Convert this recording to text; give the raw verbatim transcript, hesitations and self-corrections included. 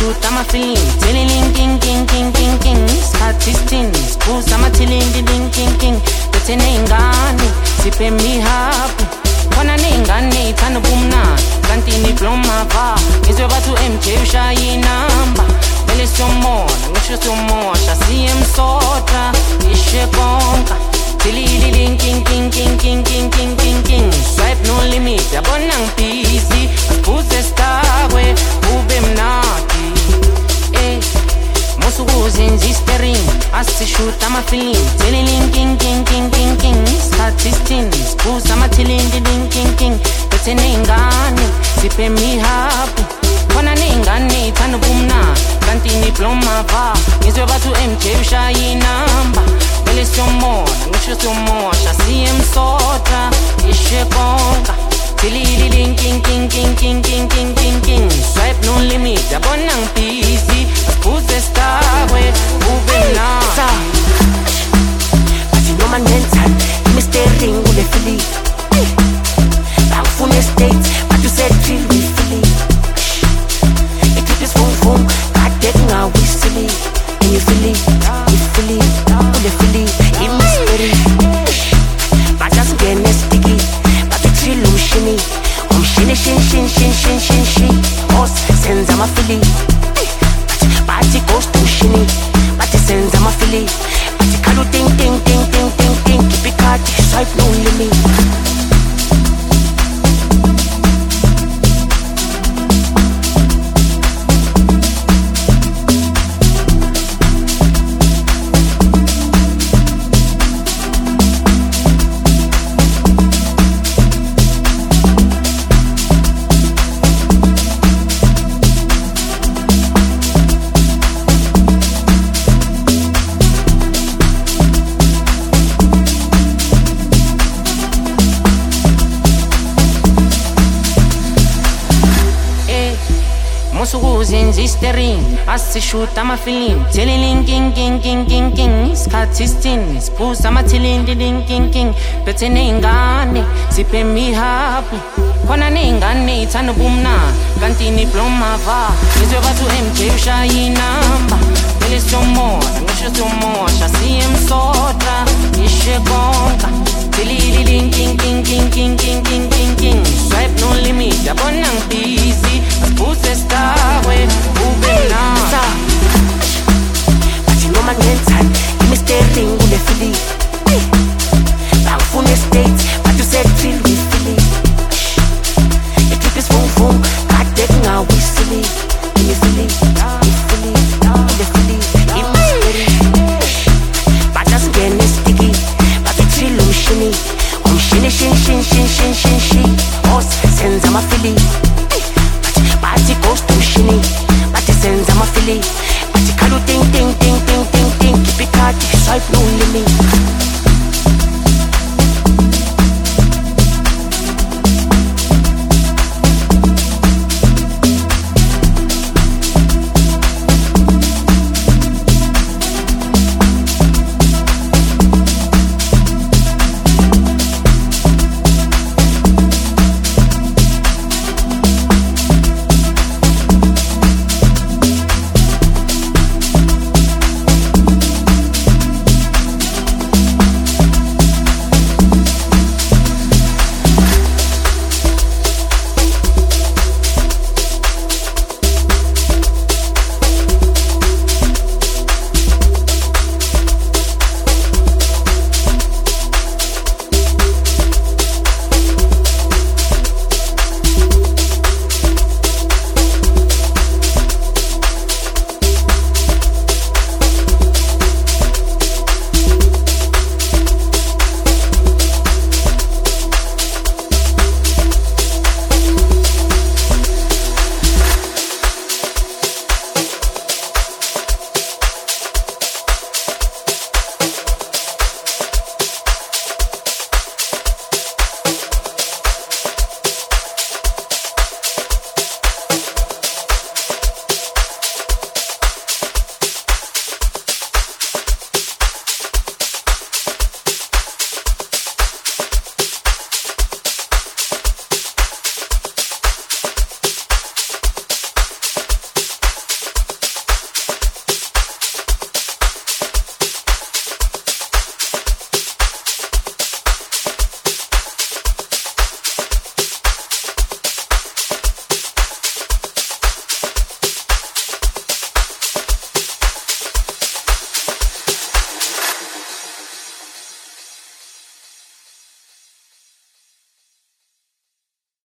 asishuta amafilimi tililing king king king king king isikhathi isithini siphuza amathilindi ling king king bethe ney'ngane siphe mihapu khona ney'ngane ithanda ubumnandi kanti niblomava ngizwe bathi u-M J ushaya inamba vele siyomona ngisho siyomosha siye emsotra ishe konka tilililing king king king king king king king king swipe no limit yabona ngibhizi asiphuze sitakwe ube mnandi eh musukuzenza istering asishuta amafilimi tililing king king king king king isikhathi isithini siphuza amathilindi ling king king bethe ney'ngane siphe mihapu khona ney'ngane ithanda ubumnandi kanti niblomava ngizwe bathi u-M J ushaya inamba vele siyomona ngisho siyomosha siye emsotra ishe konka tilililing king king king king king king king king swipe no limit yabona ngibhizi asiphuze sitakwe ube mnandi bathi noma nental imistering kule fili bangifuna estates bathi usetrill wifili ikhiphe isivunguvungu kade kungawisili engifili ifili kule fili imistering bathi asingene estiki bathi utrill umshini umshini shin shin shin shin shin shin os senza amafili bathi ghost umshini bathi senza amafili bathi khala uting ting ting ting ting ting keep it card swipe no limit. musukuzenza istering asishuta amafilimi tililing king king king king king isikhathi isithini siphuza amathilindi ling king king bethe ney'ngane siphe mihapu khona ney'ngane ithanda ubumnandi kanti niblomava ngizwe bathi u-M J ushaya inamba vele siyomona ngisho siyomosha siye emsotra ishe konka tilililing king king king king king king king king swipe no limit yabona ngibhizi asiphuze sitakwe ube mnandi bathi noma nental imistering kule fili bangifuna estates bathi usetrill wifili ikhiphe isivunguvungu kade kungawisili engifili ifili kule fili imistering bathi asingene estiki bathi utrill umshini umshini shin shin shin shin shin shin os senza amafili bathi ghost umshini bathi senza amafili bathi khala uting ting ting ting ting ting keep it card swipe no limit.